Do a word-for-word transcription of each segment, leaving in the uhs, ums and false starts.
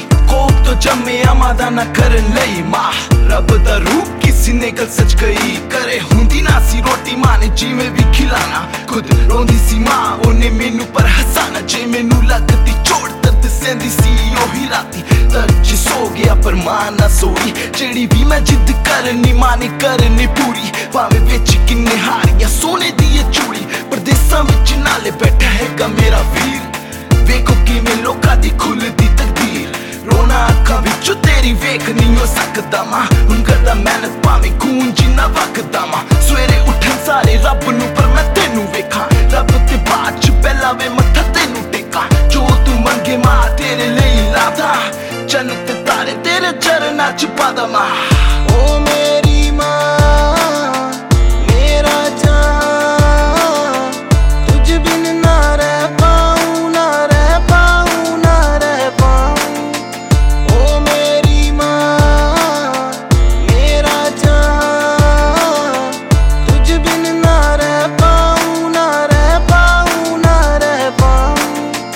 कोख तो जम्मिया मादा ना करन लई मां रब दा रूप किसी ने गल सच गई करे हुंदी ना सी रोटी मां ने जिवें भी खिलाना खुद रोंदी सी मां ओने मैनू पर हसाना जे मैनू लगदी चोट दर्द सेंदी सी ओही राती तर्ज सो गया पर मां ना सोई जेड़ी भी मैं जिद करनी मां ने करनी पूरी भावें विच किन्ने हारियां सोने दी ये चूड़ी परदेसां विच नाले बैठा हैगा मेरा वीर वेखो किवें लोकां दी खुलदी तकदीर रोना अखां विचों तेरी वेख नहीं हो सकदा मां हुण करदा मेहनत भावें खून जिन्ना वगदा मां सवेरे उठन सारे रब नू पर मैं तेनू वेखां रब ते बाद च पहला वे मत्था तेनू टेकां जो तू मंगे मां तेरे लई लादा चन्न ते तारे तेरे चरनां च पादा मां ओ मेरी मां मेरा जान तुझ बिन ना रह पाऊं ना रह पाऊं ना रह पाऊं ओ मेरी मां मेरा जान तुझ बिन ना रह पाऊं ना रह पाऊं ना रह पाऊं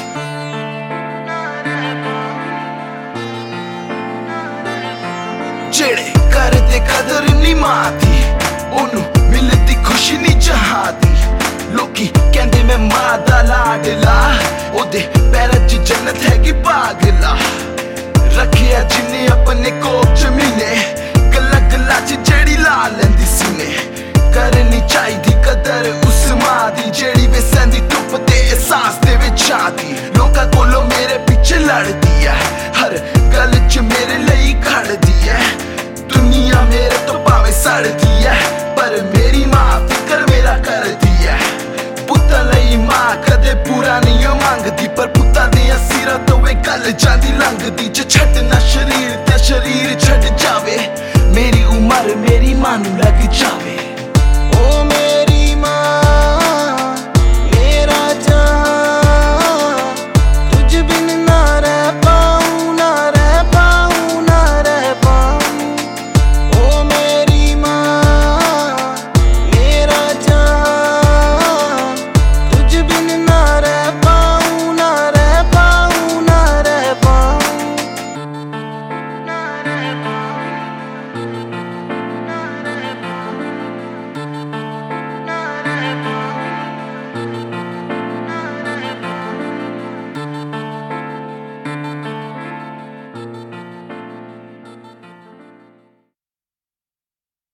जेड़े करदे कदर नी मां दी ओनू मिलदी खुशी नी जहादी लोकी कहंदे मैं मां दा लाडला ओदे पैरां च जन्नत हैगी पागला रखिया जिन्ने अपने कोख च मीने गल्ला गल्ला च जेड़ी ला लैंदी सीने करनी चाहिदी कदर उस मां दी जेड़ी वे सैंदी धुप ते एहसास दे विच आदी लोकां कोलों मेरे पिछे लड़दी ऐ हर गल च मेरे लई खड़दी ऐ दुनिया मेरे तो भावें सड़दी ऐ पर मेरी मां फिकर मेरा करदी ऐ पुत्तां लई मां कदे पूरा नहीं ओ मंगदी पर पुत्तां दियां सिरां तो वे गल जांदी लंघदी जे छड्डना शरीर ते शरीर छड्ड